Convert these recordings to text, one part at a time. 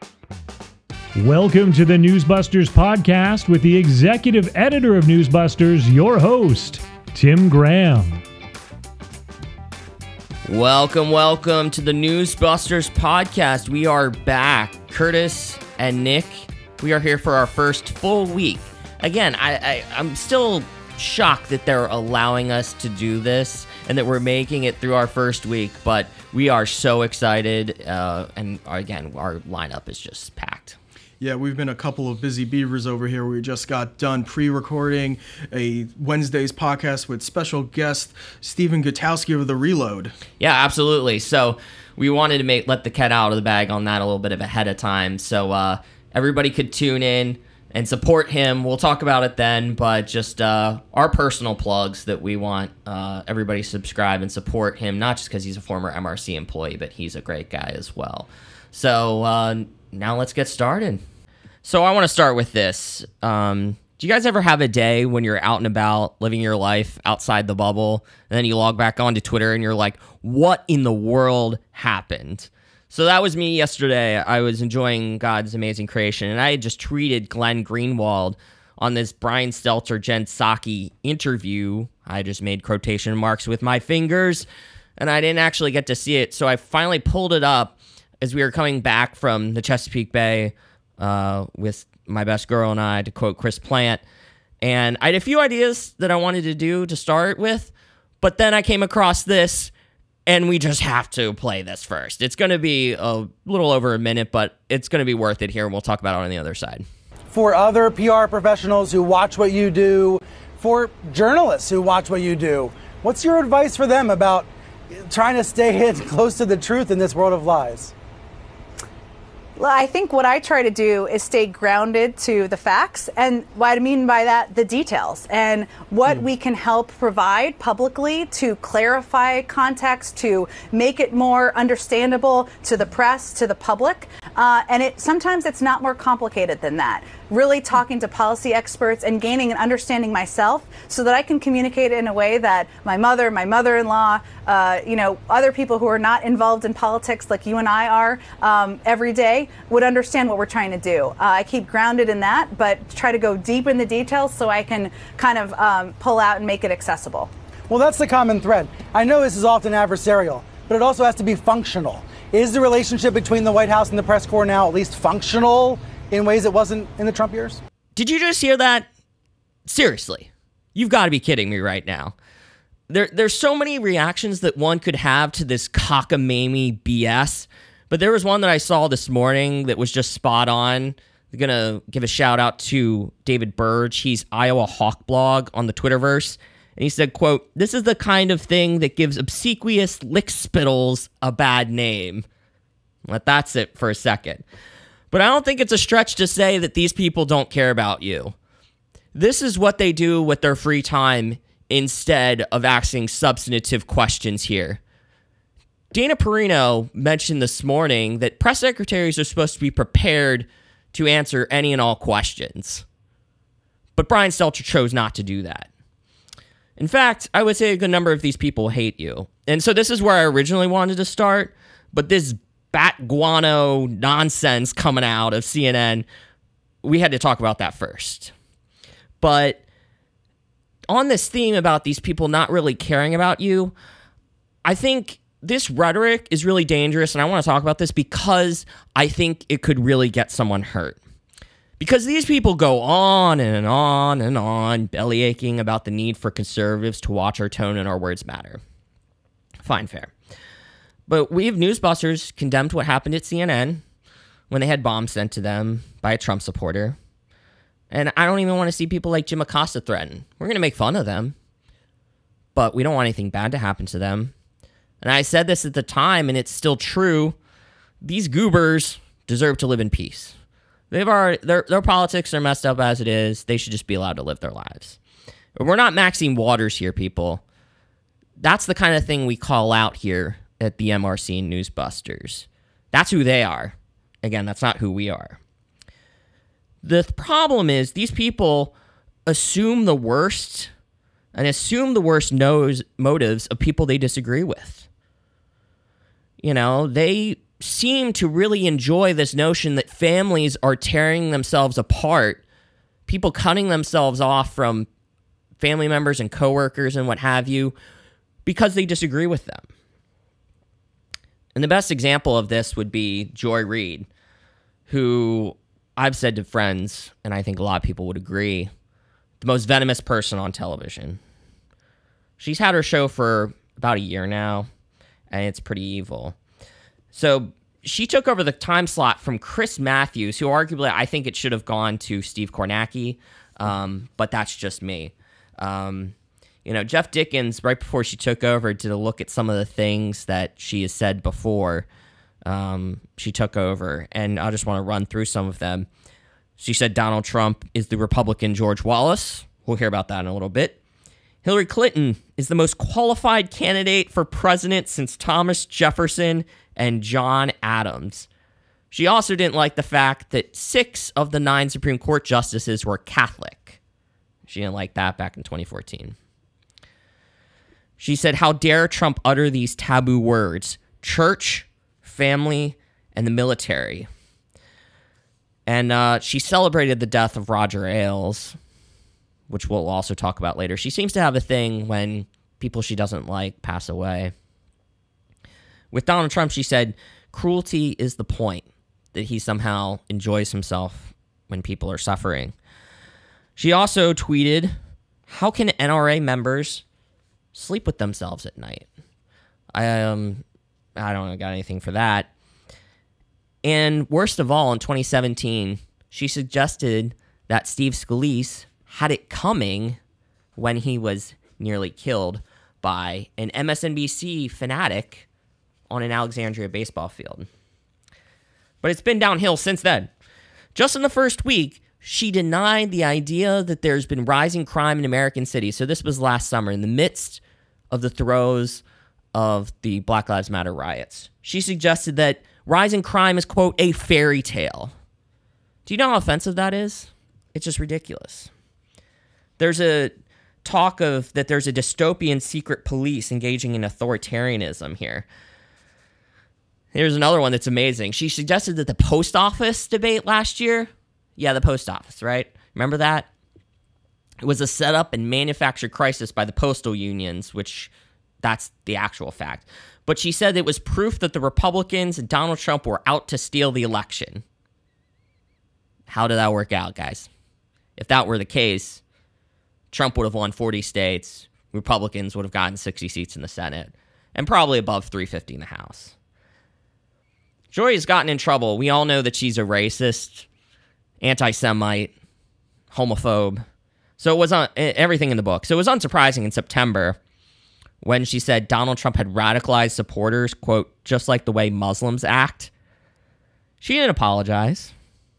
Welcome to the Newsbusters podcast with the executive editor of Newsbusters, your host, Tim Graham. Welcome to the Newsbusters podcast. We are back. Curtis and Nick, we are here for our first full week. Again, I'm still shocked that they're allowing us to do this and that we're making it through our first week, but we are so excited, and again, our lineup is just packed. Yeah, we've been a couple of busy beavers over here. We just got done pre-recording a Wednesday's podcast with special guest Stephen Gutowski of The Reload. Yeah, absolutely. So we wanted to let the cat out of the bag on that a little bit of ahead of time, so everybody could tune in and support him. We'll talk about it then, but just our personal plugs that we want everybody to subscribe and support him, not just because he's a former MRC employee, but he's a great guy as well. So now let's get started. So I want to start with this. Do you guys ever have a day when you're out and about living your life outside the bubble, and then you log back onto Twitter and you're like, what in the world happened? So that was me yesterday. I was enjoying God's amazing creation, and I had just tweeted Glenn Greenwald on this Brian Stelter, Jen Psaki interview. I just made quotation marks with my fingers, and I didn't actually get to see it, so I finally pulled it up as we were coming back from the Chesapeake Bay with my best girl and I, to quote Chris Plant. And I had a few ideas that I wanted to do to start with, but then I came across this, and we just have to play this first. It's going to be a little over a minute, but it's going to be worth it here, and we'll talk about it on the other side. For other PR professionals who watch what you do, for journalists who watch what you do, what's your advice for them about trying to stay close to the truth in this world of lies? Well, I think what I try to do is stay grounded to the facts, and what I mean by that, the details, and what we can help provide publicly to clarify context, to make it more understandable to the press, to the public. And sometimes it's not more complicated than that. Really talking to policy experts and gaining an understanding myself so that I can communicate in a way that my mother, my mother-in-law, other people who are not involved in politics like you and I are every day would understand what we're trying to do. I keep grounded in that, but try to go deep in the details so I can kind of pull out and make it accessible. Well, that's the common thread. I know this is often adversarial, but it also has to be functional. Is the relationship between the White House and the press corps now at least functional in ways it wasn't in the Trump years? Did you just hear that? Seriously, you've got to be kidding me right now. There's so many reactions that one could have to this cockamamie BS, but there was one that I saw this morning that was just spot on. I'm going to give a shout out to David Burge. He's Iowa Hawk Blog on the Twitterverse. And he said, quote, "This is the kind of thing that gives obsequious lickspittles a bad name." Let that sit for a second. But I don't think it's a stretch to say that these people don't care about you. This is what they do with their free time instead of asking substantive questions here. Dana Perino mentioned this morning that press secretaries are supposed to be prepared to answer any and all questions. But Brian Stelter chose not to do that. In fact, I would say a good number of these people hate you. And so this is where I originally wanted to start, but this bat guano nonsense coming out of CNN, we had to talk about that first. But on this theme about these people not really caring about you, I think this rhetoric is really dangerous, and I want to talk about this because I think it could really get someone hurt. Because these people go on and on and on, belly aching about the need for conservatives to watch our tone and our words matter. Fine, fair. But we of Newsbusters condemned what happened at CNN when they had bombs sent to them by a Trump supporter. And I don't even want to see people like Jim Acosta threatened. We're going to make fun of them, but we don't want anything bad to happen to them. And I said this at the time, and it's still true. These goobers deserve to live in peace. Their politics are messed up as it is. They should just be allowed to live their lives. We're not Maxine Waters here, people. That's the kind of thing we call out here at the MRC and Newsbusters. That's who they are. Again, that's not who we are. The problem is these people assume the worst and assume the worst motives of people they disagree with. You know, they seem to really enjoy this notion that families are tearing themselves apart, people cutting themselves off from family members and coworkers and what have you, because they disagree with them. And the best example of this would be Joy Reid, who I've said to friends, and I think a lot of people would agree, the most venomous person on television. She's had her show for about a year now, and it's pretty evil. So she took over the time slot from Chris Matthews, who arguably I think it should have gone to Steve Kornacki, but that's just me. Jeff Dickens, right before she took over, did a look at some of the things that she has said before she took over, and I just want to run through some of them. She said Donald Trump is the Republican George Wallace. We'll hear about that in a little bit. Hillary Clinton is the most qualified candidate for president since Thomas Jefferson and John Adams. She also didn't like the fact that 6 of the 9 Supreme Court justices were Catholic. She didn't like that back in 2014. She said, how dare Trump utter these taboo words, church, family, and the military. And she celebrated the death of Roger Ailes, which we'll also talk about later. She seems to have a thing when people she doesn't like pass away. With Donald Trump, she said, cruelty is the point, that he somehow enjoys himself when people are suffering. She also tweeted, how can NRA members sleep with themselves at night? I don't got anything for that. And worst of all, in 2017, she suggested that Steve Scalise had it coming when he was nearly killed by an MSNBC fanatic on an Alexandria baseball field. But it's been downhill since then. Just in the first week, she denied the idea that there's been rising crime in American cities. So this was last summer, in the midst of the throes of the Black Lives Matter riots. She suggested that rising crime is, quote, a fairy tale. Do you know how offensive that is? It's just ridiculous. There's a talk of that there's a dystopian secret police engaging in authoritarianism here. Here's another one that's amazing. She suggested that the post office debate last year, yeah, the post office, right? Remember that? It was a set-up and manufactured crisis by the postal unions, which that's the actual fact. But she said it was proof that the Republicans and Donald Trump were out to steal the election. How did that work out, guys? If that were the case, Trump would have won 40 states, Republicans would have gotten 60 seats in the Senate, and probably above 350 in the House. Joy has gotten in trouble. We all know that she's a racist, anti-Semite, homophobe. So it was on everything in the book. So it was unsurprising in September when she said Donald Trump had radicalized supporters, quote, just like the way Muslims act. She didn't apologize.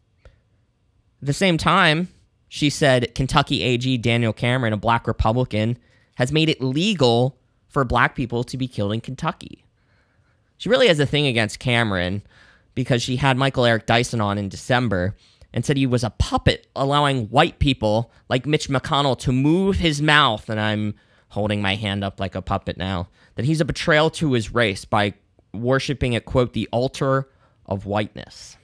At the same time, she said Kentucky AG Daniel Cameron, a black Republican, has made it legal for black people to be killed in Kentucky. She really has a thing against Cameron because she had Michael Eric Dyson on in December and said he was a puppet allowing white people like Mitch McConnell to move his mouth, and I'm holding my hand up like a puppet now, that he's a betrayal to his race by worshiping at, quote, the altar of whiteness.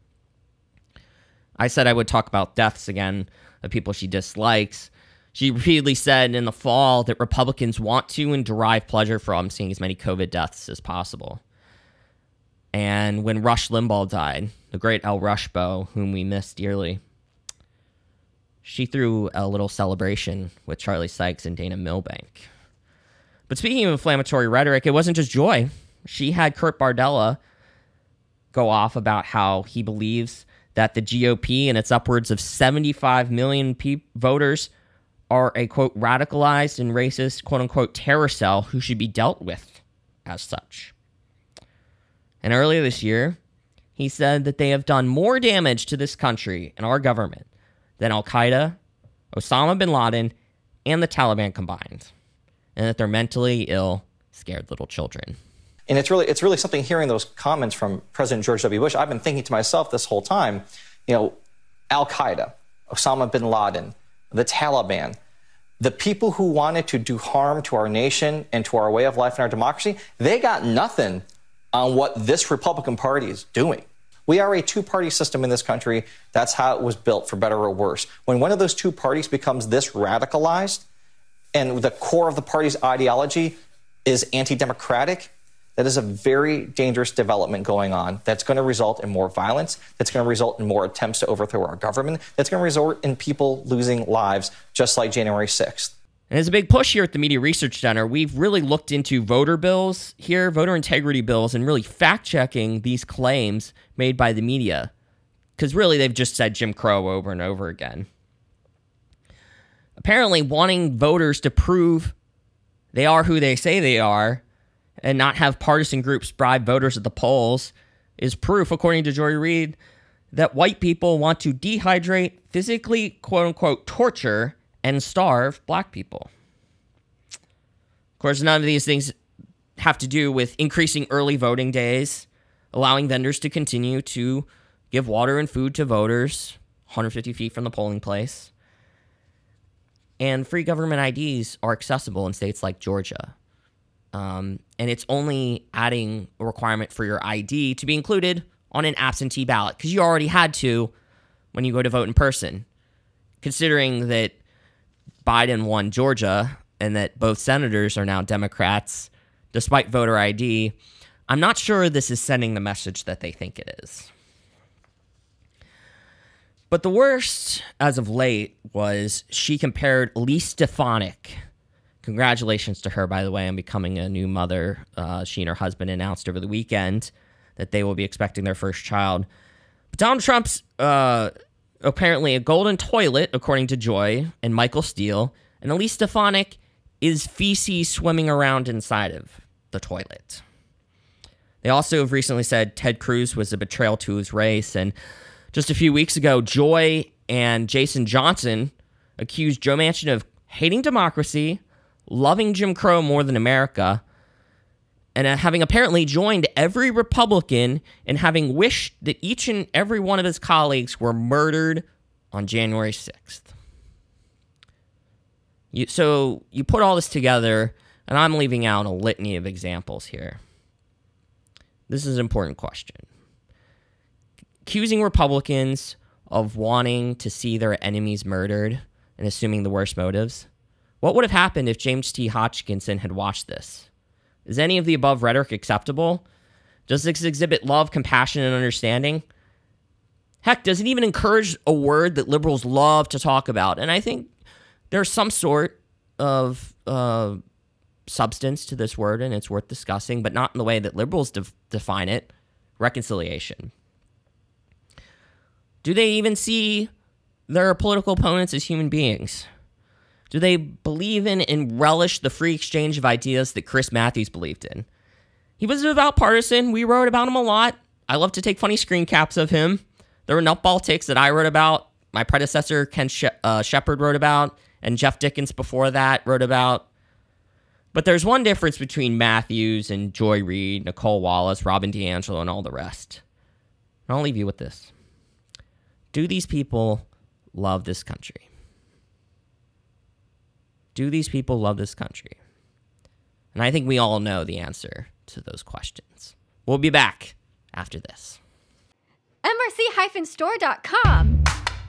I said I would talk about deaths again of people she dislikes. She repeatedly said in the fall that Republicans want to and derive pleasure from seeing as many COVID deaths as possible. And when Rush Limbaugh died, the great El Rushbo, whom we miss dearly, she threw a little celebration with Charlie Sykes and Dana Milbank. But speaking of inflammatory rhetoric, it wasn't just Joy. She had Kurt Bardella go off about how he believes that the GOP and its upwards of 75 million voters are a, quote, radicalized and racist, quote unquote, terror cell who should be dealt with as such. And earlier this year, he said that they have done more damage to this country and our government than Al-Qaeda, Osama bin Laden, and the Taliban combined, and that they're mentally ill, scared little children. And it's really something hearing those comments from President George W. Bush. I've been thinking to myself this whole time, Al-Qaeda, Osama bin Laden, the Taliban, the people who wanted to do harm to our nation and to our way of life and our democracy, they got nothing on what this Republican Party is doing. We are a two-party system in this country. That's how it was built, for better or worse. When one of those two parties becomes this radicalized and the core of the party's ideology is anti-democratic, that is a very dangerous development going on that's going to result in more violence, that's going to result in more attempts to overthrow our government, that's going to result in people losing lives, just like January 6th. And there's a big push here at the Media Research Center. We've really looked into voter bills here, voter integrity bills, and really fact-checking these claims made by the media. Because really, they've just said Jim Crow over and over again. Apparently, wanting voters to prove they are who they say they are and not have partisan groups bribe voters at the polls is proof, according to Joy Reid, that white people want to dehydrate, physically, quote-unquote, torture and starve black people. Of course, none of these things have to do with increasing early voting days, allowing vendors to continue to give water and food to voters 150 feet from the polling place. And free government IDs are accessible in states like Georgia. And it's only adding a requirement for your ID to be included on an absentee ballot, because you already had to when you go to vote in person. Considering that Biden won Georgia and that both senators are now Democrats, despite voter ID, I'm not sure this is sending the message that they think it is. But the worst, as of late, was she compared Elise Stefanik. Congratulations to her, by the way, on becoming a new mother. She and her husband announced over the weekend that they will be expecting their first child. But Donald Trump's apparently a golden toilet, according to Joy and Michael Steele, and Elise Stefanik is feces swimming around inside of the toilet. They also have recently said Ted Cruz was a betrayal to his race, and just a few weeks ago, Joy and Jason Johnson accused Joe Manchin of hating democracy, loving Jim Crow more than America, and having apparently joined every Republican in having wished that each and every one of his colleagues were murdered on January 6th. So you put all this together, and I'm leaving out a litany of examples here. This is an important question. Accusing Republicans of wanting to see their enemies murdered and assuming the worst motives. What would have happened if James T. Hodgkinson had watched this? Is any of the above rhetoric acceptable? Does this exhibit love, compassion, and understanding? Heck, does it even encourage a word that liberals love to talk about? And I think there's some sort of substance to this word, and it's worth discussing, but not in the way that liberals define it. Reconciliation. Do they even see their political opponents as human beings? Do they believe in and relish the free exchange of ideas that Chris Matthews believed in? He was a devout partisan. We wrote about him a lot. I love to take funny screen caps of him. There were nutball takes that I wrote about, my predecessor Ken Shepard wrote about, and Jeff Dickens before that wrote about. But there's one difference between Matthews and Joy Reid, Nicole Wallace, Robin DiAngelo, and all the rest. And I'll leave you with this. Do these people love this country? Do these people love this country? And I think we all know the answer to those questions. We'll be back after this. MRC-store.com.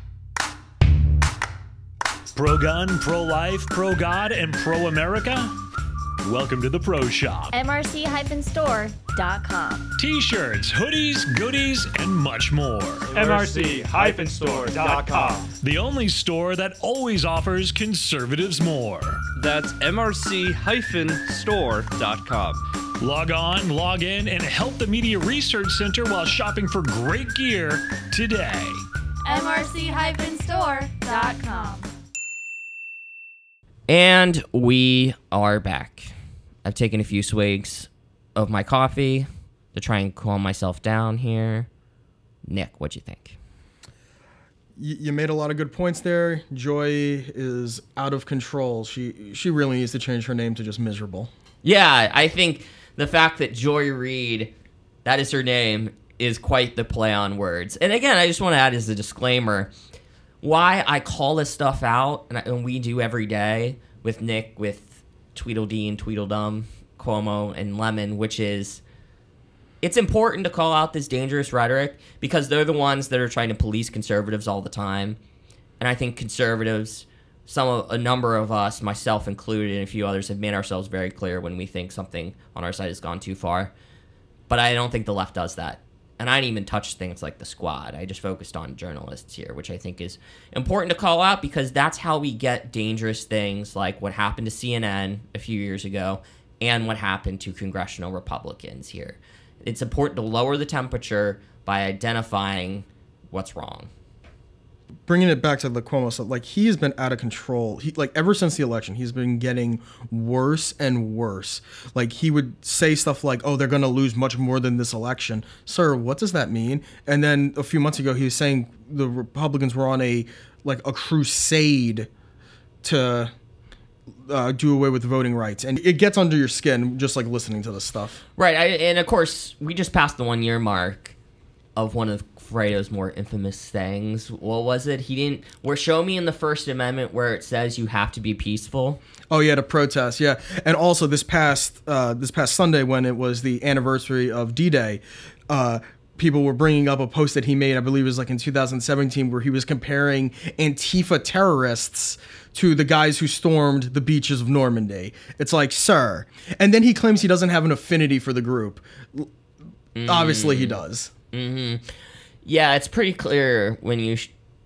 Pro-gun, pro-life, pro-God, and pro-America? Welcome to the Pro Shop. MRC-store.com. T-shirts, hoodies, goodies, and much more. MRC-store.com. The only store that always offers conservatives more. That's MRC-store.com. Log on, log in, and help the Media Research Center while shopping for great gear today. MRC-store.com. And we are back. I've taken a few swigs of my coffee to try and calm myself down here. Nick, what'd you think? You made a lot of good points there. Joy is out of control. She really needs to change her name to just miserable. Yeah, I think the fact that Joy Reid, that is her name, is quite the play on words. And again, I just want to add as a disclaimer, why I call this stuff out, and we do every day with Nick, with Tweedledee and Tweedledum, Cuomo and Lemon, which is, it's important to call out this dangerous rhetoric because they're the ones that are trying to police conservatives all the time. And I think conservatives, a number of us, myself included, and a few others, have made ourselves very clear when we think something on our side has gone too far. But I don't think the left does that. And I didn't even touch things like the Squad. I just focused on journalists here, which I think is important to call out because that's how we get dangerous things like what happened to CNN a few years ago and what happened to congressional Republicans here. It's important to lower the temperature by identifying what's wrong. Bringing it back to the Cuomo stuff, like he has been out of control. Ever since the election, he's been getting worse and worse. Like he would say stuff like, "Oh, they're going to lose much more than this election." Sir, what does that mean? And then a few months ago, he was saying the Republicans were on a crusade to do away with voting rights, and it gets under your skin just like listening to this stuff. Right, and of course, we just passed the 1 year mark of one of Fredo's more infamous things. What was it? Show me in the First Amendment where it says you have to be peaceful. Oh yeah, to protest, yeah. And also this past Sunday when it was the anniversary of D-Day, people were bringing up a post that he made, I believe it was like in 2017, where he was comparing Antifa terrorists to the guys who stormed the beaches of Normandy. It's like, sir. And then he claims he doesn't have an affinity for the group. Obviously he does. Mm-hmm. Yeah, it's pretty clear when you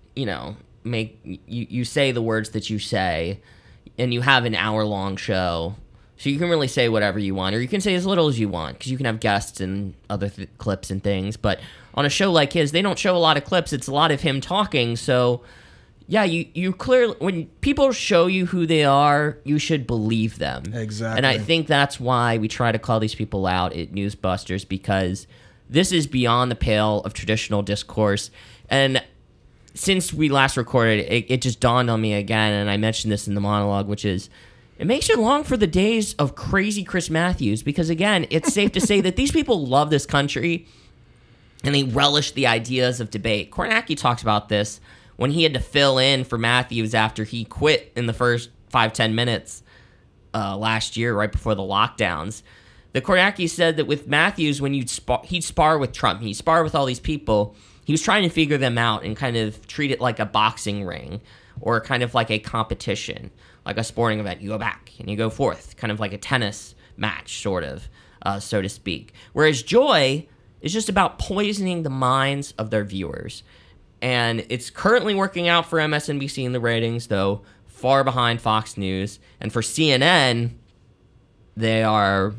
say the words that you say, and you have an hour-long show, so you can really say whatever you want, or you can say as little as you want, because you can have guests and other clips and things. But on a show like his, they don't show a lot of clips. It's a lot of him talking. So, yeah, you clearly, when people show you who they are, you should believe them. Exactly. And I think that's why we try to call these people out at Newsbusters, because this is beyond the pale of traditional discourse. And since we last recorded, it just dawned on me again, and I mentioned this in the monologue, which is, it makes you long for the days of crazy Chris Matthews, because, again, it's safe to say that these people love this country, and they relish the ideas of debate. Kornacki talks about this when he had to fill in for Matthews after he quit in the first 5-10 minutes last year, right before the lockdowns. The Kornacki said that with Matthews, when he'd spar with Trump, he'd spar with all these people, he was trying to figure them out and kind of treat it like a boxing ring or kind of like a competition, like a sporting event. You go back and you go forth, kind of like a tennis match, sort of, so to speak. Whereas Joy is just about poisoning the minds of their viewers. And it's currently working out for MSNBC in the ratings, though far behind Fox News. And for CNN, they are...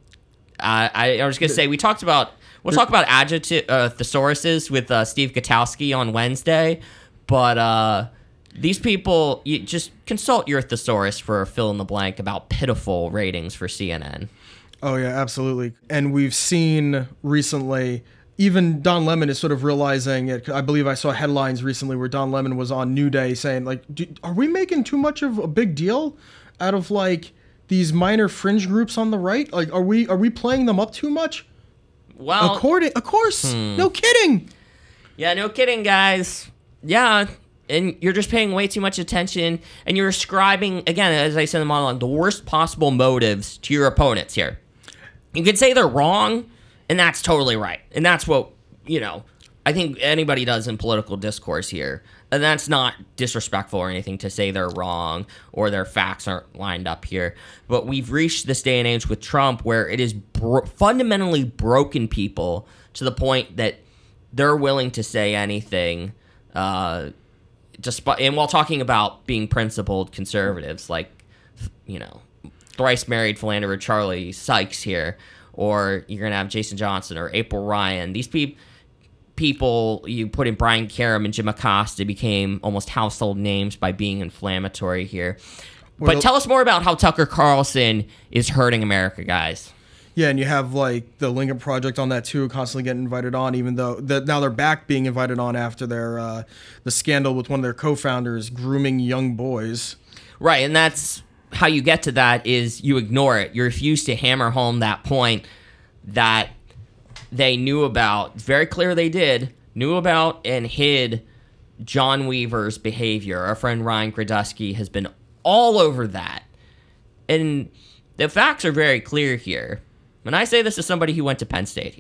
I was going to say, we'll talk about thesauruses with Steve Gutowski on Wednesday, but these people, you just consult your thesaurus for a fill in the blank about pitiful ratings for CNN. Oh yeah, absolutely. And we've seen recently, even Don Lemon is sort of realizing it. I believe I saw headlines recently where Don Lemon was on New Day saying, like, are we making too much of a big deal out of like these minor fringe groups on the right? Like, are we playing them up too much? Well, of course. No kidding. Yeah, no kidding, guys. Yeah, and you're just paying way too much attention, and you're ascribing, again, as I said in the monologue, the worst possible motives to your opponents here. You could say they're wrong, and that's totally right. And that's what, I think anybody does in political discourse here. And that's not disrespectful or anything to say they're wrong or their facts aren't lined up here. But we've reached this day and age with Trump where it is fundamentally broken people to the point that they're willing to say anything, and while talking about being principled conservatives, like, thrice married philanderer Charlie Sykes here, or you're going to have Jason Johnson or April Ryan. These people, you put in Brian Karem and Jim Acosta, became almost household names by being inflammatory here. But tell us more about how Tucker Carlson is hurting America, guys. Yeah, and you have like the Lincoln Project on that too, constantly getting invited on, even though now they're back being invited on after their the scandal with one of their co-founders grooming young boys. Right, and that's how you get to that is you ignore it. You refuse to hammer home that point that they knew about, very clear they knew about and hid John Weaver's behavior. Our friend Ryan Gradusky has been all over that. And the facts are very clear here. And I say this as somebody who went to Penn State here.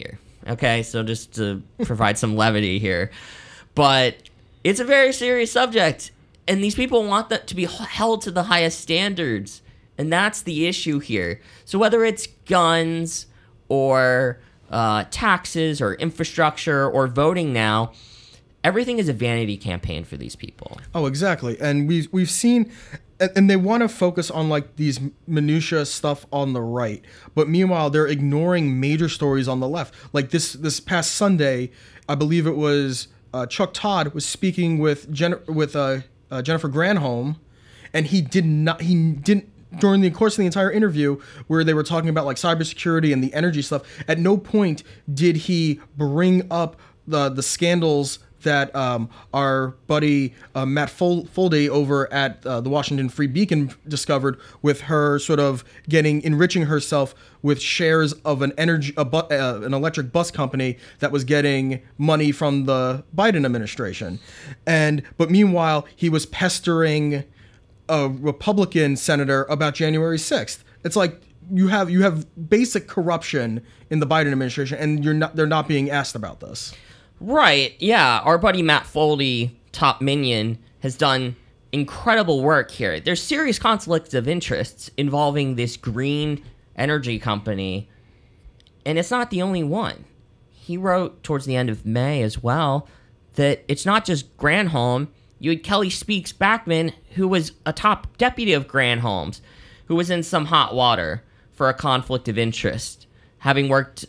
Okay, so just to provide some levity here. But it's a very serious subject, and these people want that to be held to the highest standards, and that's the issue here. So whether it's guns or taxes or infrastructure or voting now, everything is a vanity campaign for these people. Oh, exactly. And we've seen, and they want to focus on like these minutia stuff on the right, but meanwhile they're ignoring major stories on the left. Like this past Sunday, I believe it was Chuck Todd was speaking with Jennifer Granholm, and he didn't during the course of the entire interview where they were talking about like cybersecurity and the energy stuff. At no point did he bring up the scandals that our buddy Matt Foldy over at the Washington Free Beacon discovered, with her sort of enriching herself with shares of an electric bus company that was getting money from the Biden administration. But meanwhile, he was pestering a Republican senator about January 6th. It's like you have basic corruption in the Biden administration, and they're not being asked about this. Right, yeah. Our buddy Matt Foldy, top minion, has done incredible work here. There's serious conflicts of interests involving this green energy company, and it's not the only one. He wrote towards the end of May as well that it's not just Granholm. You had Kelly Speaks Backman, who was a top deputy of Granholm's, who was in some hot water for a conflict of interest, having worked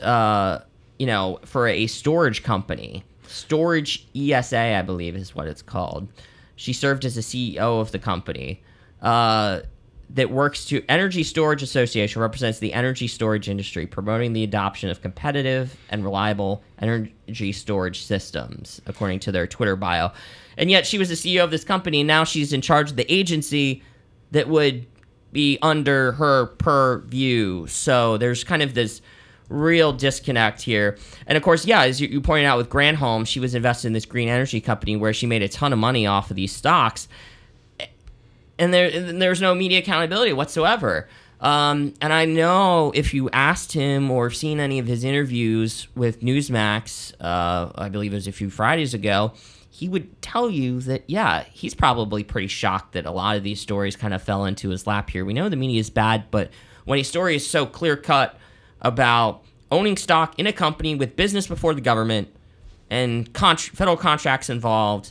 for a storage company. Storage ESA, I believe, is what it's called. She served as the CEO of the company that works to Energy Storage Association, represents the energy storage industry, promoting the adoption of competitive and reliable energy storage systems, according to their Twitter bio. And yet she was the CEO of this company, and now she's in charge of the agency that would be under her purview. So there's kind of this real disconnect here. And of course, yeah, as you pointed out with Granholm, she was invested in this green energy company where she made a ton of money off of these stocks. And there's no media accountability whatsoever. And I know if you asked him or seen any of his interviews with Newsmax, I believe it was a few Fridays ago, he would tell you that, yeah, he's probably pretty shocked that a lot of these stories kind of fell into his lap here. We know the media is bad, but when a story is so clear-cut about owning stock in a company with business before the government and federal contracts involved,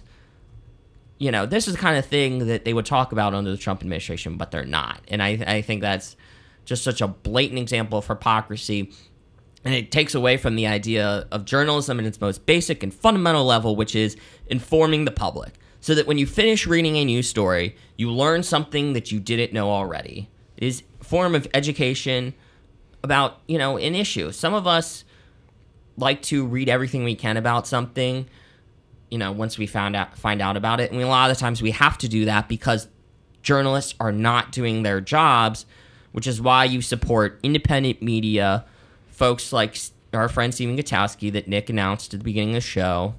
this is the kind of thing that they would talk about under the Trump administration, but they're not. And I think that's just such a blatant example of hypocrisy. And it takes away from the idea of journalism in its most basic and fundamental level, which is informing the public, so that when you finish reading a news story, you learn something that you didn't know already. It is a form of education about, an issue. Some of us like to read everything we can about something, once we find out about it. And a lot of the times we have to do that because journalists are not doing their jobs, which is why you support independent media, folks like our friend Stephen Gutowski that Nick announced at the beginning of the show,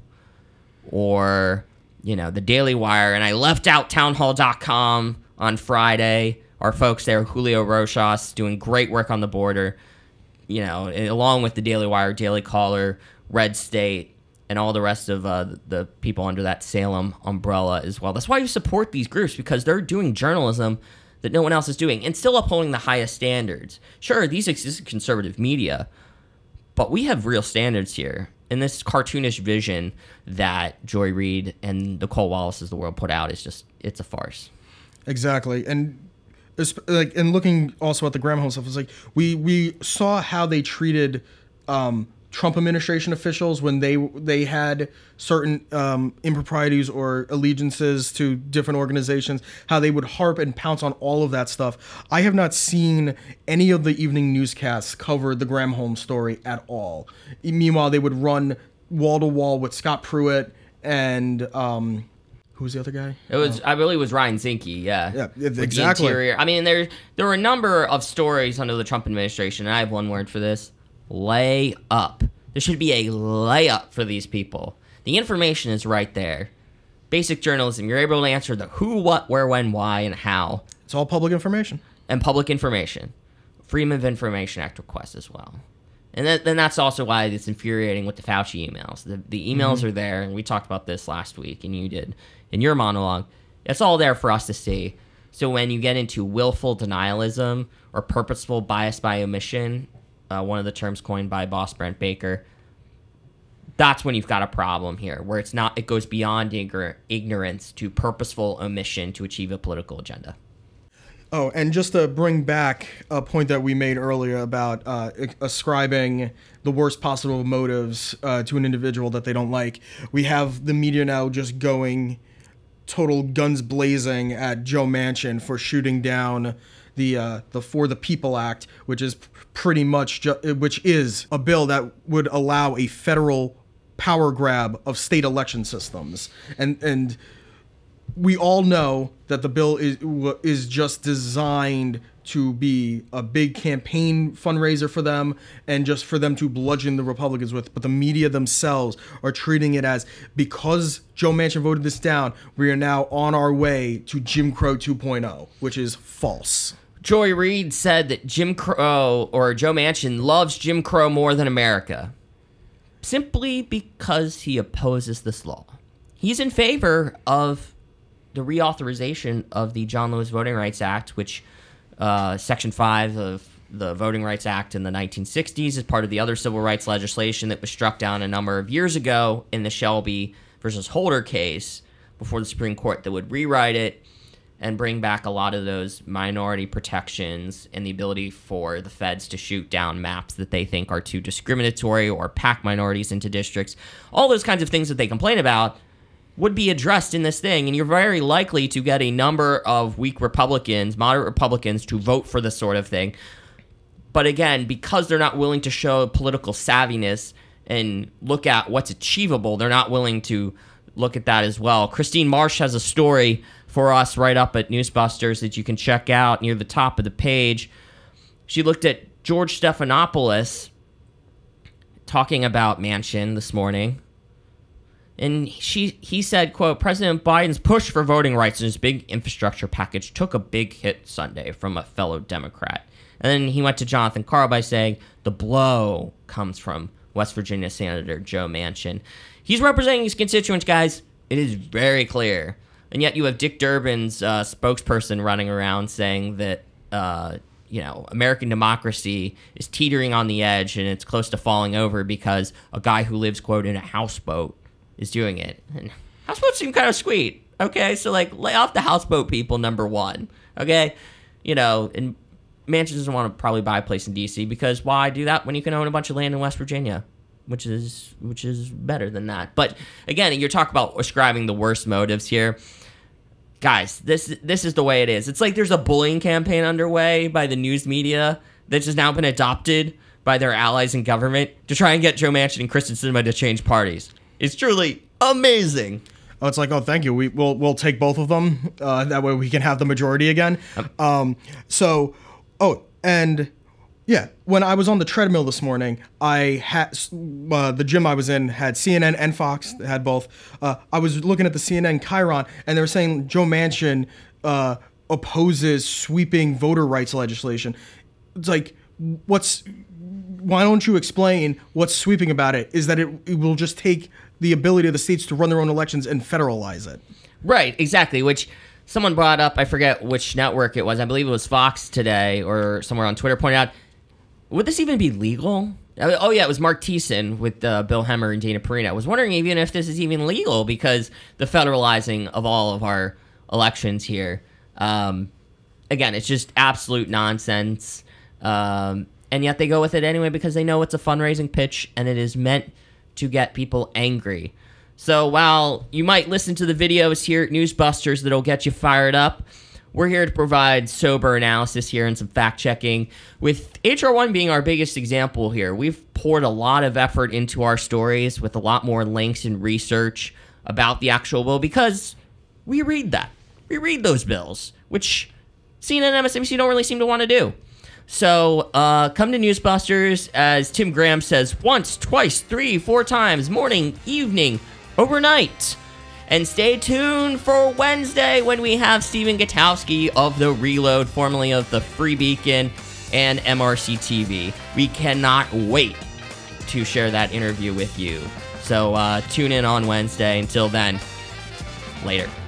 or, the Daily Wire. And I left out townhall.com on Friday. Our folks there, Julio Rochas, doing great work on the border, along with the Daily Wire, Daily Caller, Red State, and all the rest of the people under that Salem umbrella as well. That's why you support these groups, because they're doing journalism that no one else is doing and still upholding the highest standards. Sure, these exist in conservative media, but we have real standards here. And this cartoonish vision that Joy Reid and Nicole Wallace of the world put out is it's a farce. Exactly. And looking also at the Granholm stuff, it's like we saw how they treated Trump administration officials when they had certain improprieties or allegiances to different organizations, how they would harp and pounce on all of that stuff. I have not seen any of the evening newscasts cover the Granholm story at all. Meanwhile, they would run wall to wall with Scott Pruitt and who was the other guy? I believe it was Ryan Zinke. Yeah, exactly. The I mean, there were a number of stories under the Trump administration, and I have one word for this: lay up. There should be a layup for these people. The information is right there. Basic journalism. You're able to answer the who, what, where, when, why, and how. It's all public information. And public information. Freedom of Information Act requests as well. And then that's also why it's infuriating with the Fauci emails. The emails are there, and we talked about this last week, and you did in your monologue. It's all there for us to see. So when you get into willful denialism or purposeful bias by omission, one of the terms coined by boss Brent Baker, that's when you've got a problem here, where it goes beyond ignorance to purposeful omission to achieve a political agenda. Oh, and just to bring back a point that we made earlier about ascribing the worst possible motives to an individual that they don't like, we have the media now just going total guns blazing at Joe Manchin for shooting down the For the People Act, which is pretty much which is a bill that would allow a federal power grab of state election systems, and we all know that the bill is just designed to be a big campaign fundraiser for them and just for them to bludgeon the Republicans with. But the media themselves are treating it as, because Joe Manchin voted this down, we are now on our way to Jim Crow 2.0, which is false. Joy Reid said that Joe Manchin loves Jim Crow more than America, simply because he opposes this law. He's in favor of the reauthorization of the John Lewis Voting Rights Act, which Section 5 of the Voting Rights Act in the 1960s is part of the other civil rights legislation that was struck down a number of years ago in the Shelby versus Holder case before the Supreme Court, that would rewrite it and bring back a lot of those minority protections and the ability for the feds to shoot down maps that they think are too discriminatory or pack minorities into districts. All those kinds of things that they complain about would be addressed in this thing, and you're very likely to get a number of weak Republicans, moderate Republicans, to vote for this sort of thing. But again, because they're not willing to show political savviness and look at what's achievable, they're not willing to look at that as well. Christine Marsh has a story for us right up at Newsbusters that you can check out near the top of the page. She looked at George Stephanopoulos talking about Manchin this morning. And he said, quote, President Biden's push for voting rights in his big infrastructure package took a big hit Sunday from a fellow Democrat. And then he went to Jonathan Karl by saying the blow comes from West Virginia Senator Joe Manchin. He's representing his constituents, guys. It is very clear. And yet you have Dick Durbin's spokesperson running around saying that, American democracy is teetering on the edge and it's close to falling over because a guy who lives, quote, in a houseboat is doing it. And houseboats seem kind of sweet. Okay, so lay off the houseboat people, number one. Okay, and Manchin doesn't want to probably buy a place in D.C. because why do that when you can own a bunch of land in West Virginia, which is better than that. But again, you're talking about ascribing the worst motives here. Guys, this is the way it is. It's like there's a bullying campaign underway by the news media that's just now been adopted by their allies in government to try and get Joe Manchin and Kyrsten Sinema to change parties. It's truly amazing. Oh, it's like, oh, thank you. We'll take both of them. That way we can have the majority again. When I was on the treadmill this morning, I had the gym I was in had CNN and Fox. They had both. I was looking at the CNN Chiron, and they were saying Joe Manchin opposes sweeping voter rights legislation. It's like, why don't you explain what's sweeping about it? Is that it will just take the ability of the states to run their own elections and federalize it. Right, exactly, which someone brought up, I forget which network it was, I believe it was Fox today or somewhere on Twitter, pointed out, would this even be legal? Oh yeah, it was Mark Thiessen with Bill Hemmer and Dana Perino. I was wondering even if this is even legal because the federalizing of all of our elections here, again, it's just absolute nonsense. And yet they go with it anyway because they know it's a fundraising pitch and it is meant to get people angry. So while you might listen to the videos here at Newsbusters that'll get you fired up, we're here to provide sober analysis here and some fact-checking. With H.R. 1 being our biggest example here, we've poured a lot of effort into our stories with a lot more links and research about the actual bill because we read that. We read those bills, which CNN and MSNBC don't really seem to want to do. So come to Newsbusters, as Tim Graham says, once, twice, 3, 4 times, morning, evening, overnight. And stay tuned for Wednesday when we have Stephen Gutowski of The Reload, formerly of the Free Beacon and MRC TV. We cannot wait to share that interview with you. So tune in on Wednesday. Until then, later.